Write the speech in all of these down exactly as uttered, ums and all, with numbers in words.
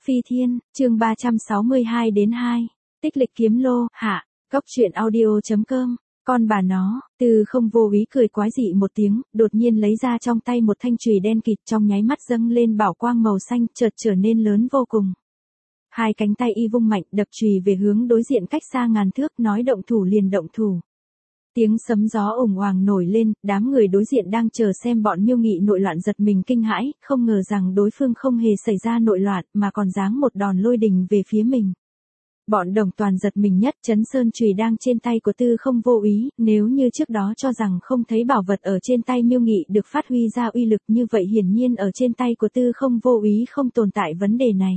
Phi Thiên, chương ba trăm sáu mươi hai đến hai. Tích lịch kiếm lô, hạ, góc truyện audio.com. Con bà nó, Từ Không vô ý cười quái dị một tiếng, đột nhiên lấy ra trong tay một thanh chùy đen kịt, trong nháy mắt dâng lên bảo quang màu xanh, chợt trở nên lớn vô cùng. Hai cánh tay y vung mạnh, đập chùy về hướng đối diện cách xa ngàn thước, nói động thủ liền động thủ. Tiếng sấm gió ủng hoàng nổi lên, đám người đối diện đang chờ xem bọn Miêu Nghị nội loạn giật mình kinh hãi, không ngờ rằng đối phương không hề xảy ra nội loạn mà còn giáng một đòn lôi đình về phía mình. Bọn Đồng Toàn giật mình nhất, Chấn Sơn chùy đang trên tay của Tư Không vô ý, nếu như trước đó cho rằng không thấy bảo vật ở trên tay Miêu Nghị được phát huy ra uy lực như vậy, hiển nhiên ở trên tay của Tư Không vô ý không tồn tại vấn đề này.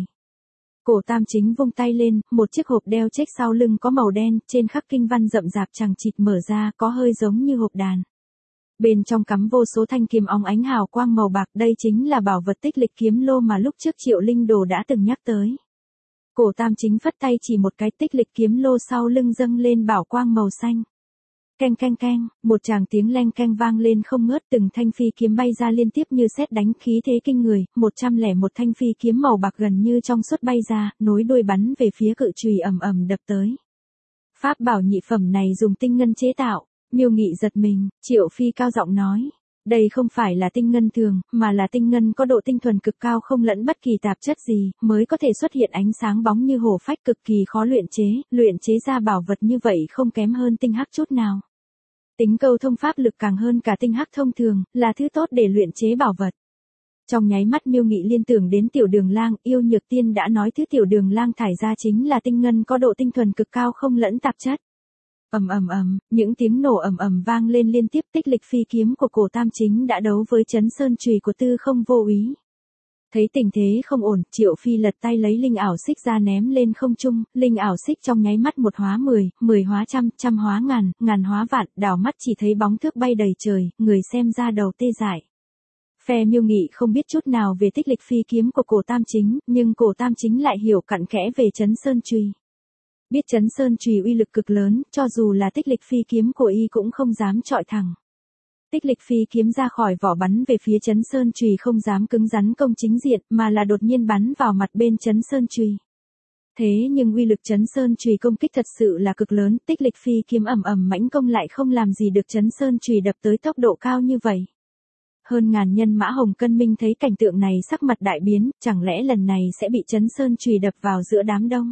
Cổ Tam Chính vung tay lên, một chiếc hộp đeo check sau lưng có màu đen, trên khắc kinh văn rậm rạp chằng chịt mở ra, có hơi giống như hộp đàn. Bên trong cắm vô số thanh kiếm óng ánh hào quang màu bạc, đây chính là bảo vật tích lịch kiếm lô mà lúc trước Triệu Linh Đồ đã từng nhắc tới. Cổ Tam Chính phất tay chỉ một cái, tích lịch kiếm lô sau lưng dâng lên bảo quang màu xanh. Keng keng keng, một tràng tiếng leng keng vang lên không ngớt, từng thanh phi kiếm bay ra liên tiếp như sét đánh, khí thế kinh người, một trăm lẻ một thanh phi kiếm màu bạc gần như trong suốt bay ra, nối đuôi bắn về phía cự chùy ầm ầm đập tới. Pháp bảo nhị phẩm này dùng tinh ngân chế tạo, Miêu Nghị giật mình, Triệu Phi cao giọng nói. Đây không phải là tinh ngân thường, mà là tinh ngân có độ tinh thuần cực cao không lẫn bất kỳ tạp chất gì, mới có thể xuất hiện ánh sáng bóng như hổ phách, cực kỳ khó luyện chế, luyện chế ra bảo vật như vậy không kém hơn tinh hắc chút nào. Tính câu thông pháp lực càng hơn cả tinh hắc thông thường, là thứ tốt để luyện chế bảo vật. Trong nháy mắt Miêu Nghị liên tưởng đến Tiểu Đường Lang, Yêu Nhược Tiên đã nói thứ Tiểu Đường Lang thải ra chính là tinh ngân có độ tinh thuần cực cao không lẫn tạp chất. Ầm ầm ầm, những tiếng nổ ầm ầm vang lên liên tiếp, tích lịch phi kiếm của Cổ Tam Chính đã đấu với Chấn Sơn chùy của Tư Không vô ý. Thấy tình thế không ổn, Triệu Phi lật tay lấy linh ảo xích ra ném lên không trung, linh ảo xích trong nháy mắt một hóa mười, mười hóa trăm, trăm hóa ngàn, ngàn hóa vạn, đảo mắt chỉ thấy bóng thước bay đầy trời, người xem ra đầu tê dại. Phe Miêu Nghị không biết chút nào về tích lịch phi kiếm của Cổ Tam Chính, nhưng Cổ Tam Chính lại hiểu cặn kẽ về Chấn Sơn chùy. Biết Chấn Sơn chùy uy lực cực lớn, cho dù là tích lịch phi kiếm của y cũng không dám chọi thẳng. Tích lịch phi kiếm ra khỏi vỏ bắn về phía Chấn Sơn chùy không dám cứng rắn công chính diện, mà là đột nhiên bắn vào mặt bên Chấn Sơn chùy. Thế nhưng uy lực Chấn Sơn chùy công kích thật sự là cực lớn, tích lịch phi kiếm ầm ầm mãnh công lại không làm gì được Chấn Sơn chùy đập tới tốc độ cao như vậy. Hơn ngàn nhân mã Hồng Cân Minh thấy cảnh tượng này sắc mặt đại biến, chẳng lẽ lần này sẽ bị Chấn Sơn chùy đập vào giữa đám đông.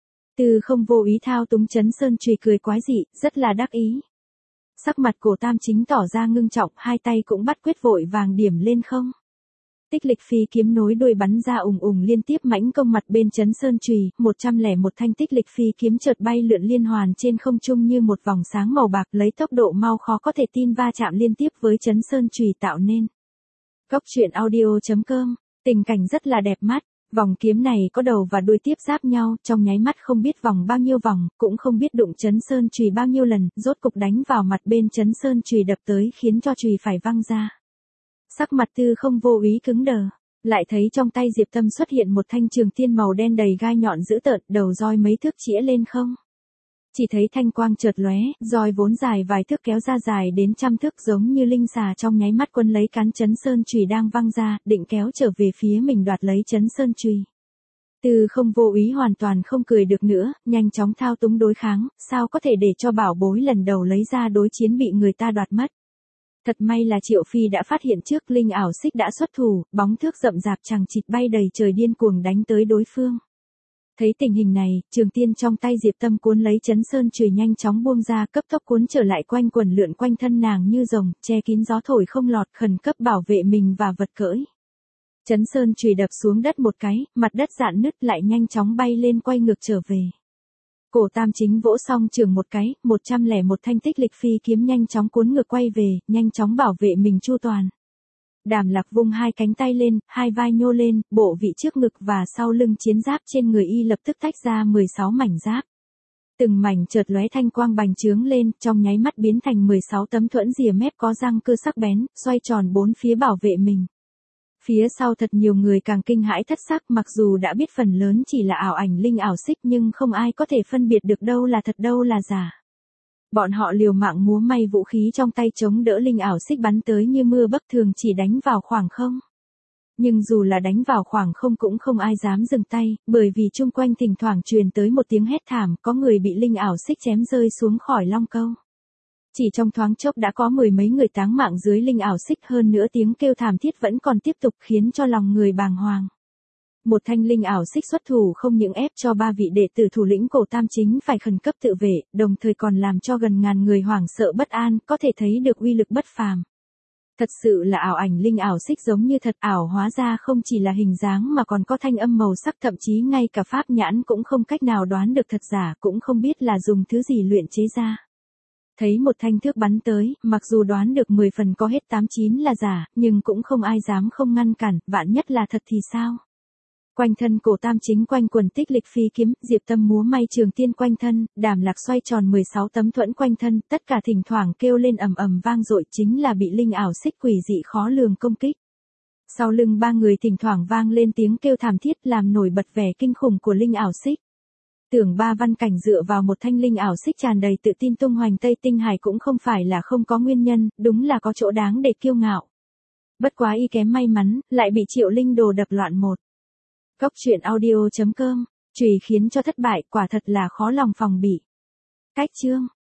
Tư Không vô ý thao túng Chấn Sơn chùy cười quái dị, rất là đắc ý. Sắc mặt Cổ Tam Chính tỏ ra ngưng trọng, hai tay cũng bắt quyết vội vàng điểm lên không. Tích lịch phi kiếm nối đuôi bắn ra ùng ùng liên tiếp mãnh công mặt bên Chấn Sơn chùy, một trăm lẻ một thanh tích lịch phi kiếm chợt bay lượn liên hoàn trên không trung như một vòng sáng màu bạc, lấy tốc độ mau khó có thể tin va chạm liên tiếp với Chấn Sơn chùy tạo nên. Góc truyện audio.com, tình cảnh rất là đẹp mắt. Vòng kiếm này có đầu và đuôi tiếp giáp nhau, trong nháy mắt không biết vòng bao nhiêu vòng, cũng không biết đụng Chấn Sơn chùy bao nhiêu lần, rốt cục đánh vào mặt bên Chấn Sơn chùy đập tới khiến cho chùy phải văng ra. Sắc mặt Tư Không vô ý cứng đờ, lại thấy trong tay Diệp Tâm xuất hiện một thanh trường tiên màu đen đầy gai nhọn dữ tợn, đầu roi mấy thước chĩa lên không. Chỉ thấy thanh quang chợt lóe, roi vốn dài vài thước kéo ra dài đến trăm thước giống như linh xà, trong nháy mắt quấn lấy cán Chấn Sơn chùy đang văng ra, định kéo trở về phía mình đoạt lấy Chấn Sơn chùy. Tư Không vô ý hoàn toàn không cười được nữa, nhanh chóng thao túng đối kháng, sao có thể để cho bảo bối lần đầu lấy ra đối chiến bị người ta đoạt mất. Thật may là Triệu Phi đã phát hiện trước, linh ảo xích đã xuất thủ, bóng thước rậm rạp chằng chịt bay đầy trời điên cuồng đánh tới đối phương. Thấy tình hình này, trường tiên trong tay Diệp Tâm cuốn lấy Chấn Sơn chùy nhanh chóng buông ra, cấp tốc cuốn trở lại quanh quần lượn quanh thân nàng như rồng, che kín gió thổi không lọt, khẩn cấp bảo vệ mình và vật cưỡi. Chấn Sơn chùy đập xuống đất một cái, mặt đất rạn nứt lại nhanh chóng bay lên quay ngược trở về. Cổ Tam Chính vỗ xong trường một cái, một trăm lẻ một thanh tích lịch phi kiếm nhanh chóng cuốn ngược quay về, nhanh chóng bảo vệ mình chu toàn. Đàm Lạc vung hai cánh tay lên, hai vai nhô lên, bộ vị trước ngực và sau lưng chiến giáp trên người y lập tức tách ra mười sáu mảnh giáp. Từng mảnh chợt lóe thanh quang bành trướng lên, trong nháy mắt biến thành mười sáu tấm thuẫn rìa mép có răng cưa sắc bén, xoay tròn bốn phía bảo vệ mình. Phía sau thật nhiều người càng kinh hãi thất sắc, mặc dù đã biết phần lớn chỉ là ảo ảnh linh ảo xích nhưng không ai có thể phân biệt được đâu là thật đâu là giả. Bọn họ liều mạng múa may vũ khí trong tay chống đỡ linh ảo xích bắn tới như mưa bất thường, chỉ đánh vào khoảng không. Nhưng dù là đánh vào khoảng không cũng không ai dám dừng tay, bởi vì chung quanh thỉnh thoảng truyền tới một tiếng hét thảm, có người bị linh ảo xích chém rơi xuống khỏi long câu. Chỉ trong thoáng chốc đã có mười mấy người táng mạng dưới linh ảo xích, hơn nữa tiếng kêu thảm thiết vẫn còn tiếp tục khiến cho lòng người bàng hoàng. Một thanh linh ảo xích xuất thủ không những ép cho ba vị đệ tử thủ lĩnh cổ tam chính phải khẩn cấp tự vệ, đồng thời còn làm cho gần ngàn người hoảng sợ bất an, có thể thấy được uy lực bất phàm. Thật sự là ảo ảnh linh ảo xích giống như thật, ảo hóa ra không chỉ là hình dáng mà còn có thanh âm màu sắc, thậm chí ngay cả pháp nhãn cũng không cách nào đoán được thật giả, cũng không biết là dùng thứ gì luyện chế ra. Thấy một thanh thước bắn tới, mặc dù đoán được mười phần có hết tám chín là giả, nhưng cũng không ai dám không ngăn cản, vạn nhất là thật thì sao? Quanh thân cổ tam chính quanh quần tích lịch phi kiếm, Diệp Tâm múa may trường tiên quanh thân, Đàm Lạc xoay tròn mười sáu tấm thuẫn quanh thân, tất cả thỉnh thoảng kêu lên ầm ầm vang dội, chính là bị linh ảo xích quỷ dị khó lường công kích. Sau lưng ba người thỉnh thoảng vang lên tiếng kêu thảm thiết, làm nổi bật vẻ kinh khủng của linh ảo xích. Tưởng Ba Văn Cảnh dựa vào một thanh linh ảo xích tràn đầy tự tin tung hoành Tây Tinh Hải cũng không phải là không có nguyên nhân, đúng là có chỗ đáng để kiêu ngạo. Bất quá y kém may mắn, lại bị Triệu Linh Đồ đập loạn một. Góc truyện audio chấm com, chùy khiến cho thất bại, quả thật là khó lòng phòng bị. Cách chương